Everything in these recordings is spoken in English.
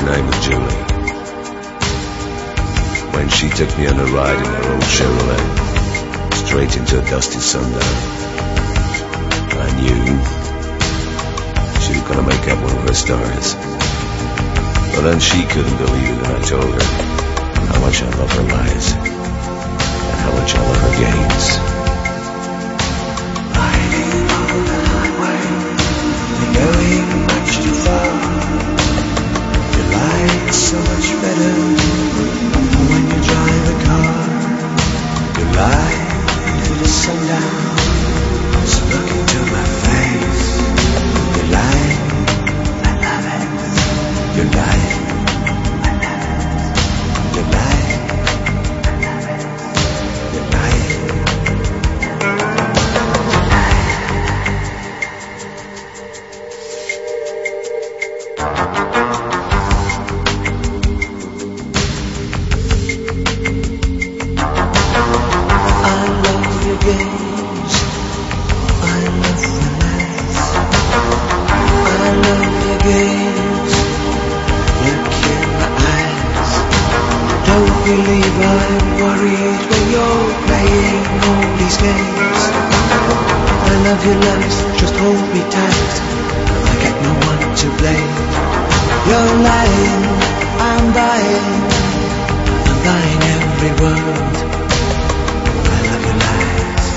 name was Julie. When she took me on a ride in her old Chevrolet, straight into a dusty sundown, I knew she was gonna make up one of her stars. But then she couldn't believe it when I told her how much I love her lies and how much I love her games. Riding on the highway, you're going much too far. Your life's so much better when you drive a car. You lie to the sundown, so look into my face. You lie, I love it. You lie, I love it. You lie, I love it. You lie. Believe I'm worried when you're playing all these games. I love your lies, just hold me tight. I get no one to blame. You're lying, I'm buying every word. I love your lies,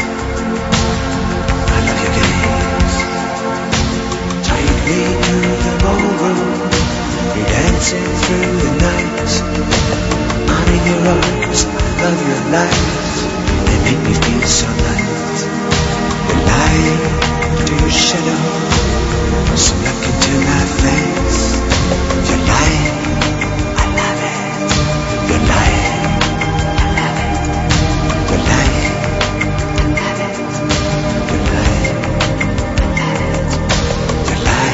I love your games. Take me to the ballroom, you're dancing through the night. I'm in your arms, I love your lies. They make me feel so light. You lie to your shadow, so look into my face. You lie, I love it. You lie, I love it. You lie, I love it. You lie, I love it. You lie.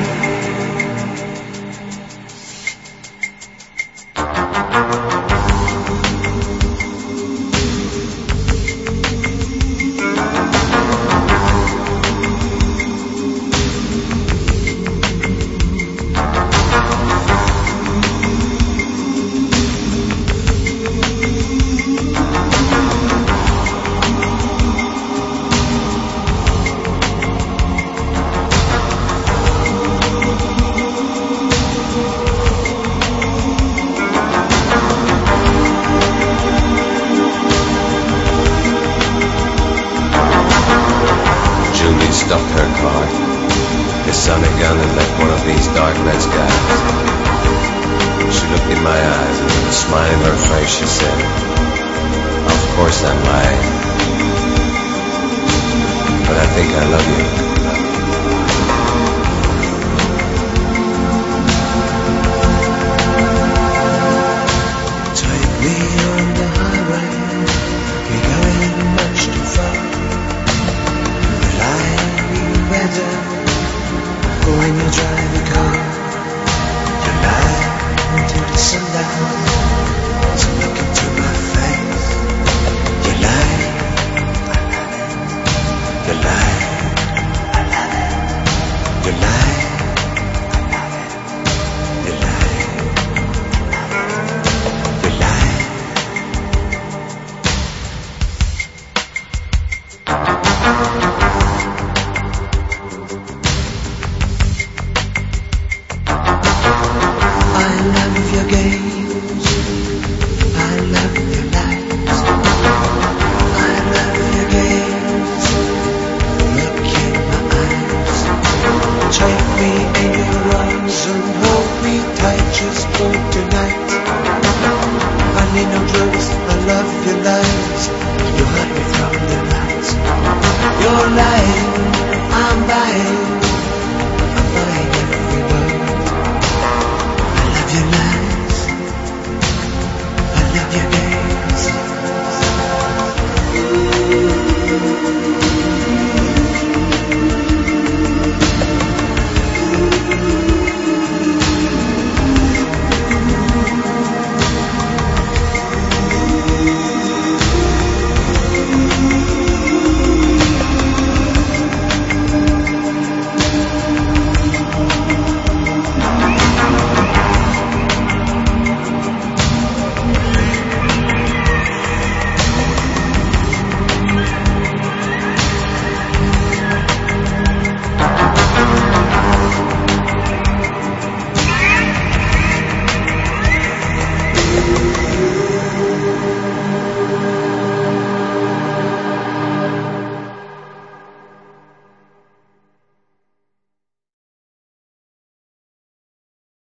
Stopped her car, the sun again, and left one of these dark red skies. She looked in my eyes, and with a smile in her face she said, "Of course I'm lying, but I think I love you." Take me on the highway, we're going much too far. Better when you drive a car. You lie to the sundown, so look into my face. You lie, I love it. You lie, I love it. You lie, I love it. You lie, I love it. You lie. I love your games, I love your lies. I love your games, look in my eyes. Take me in your arms and hold me tight just for tonight.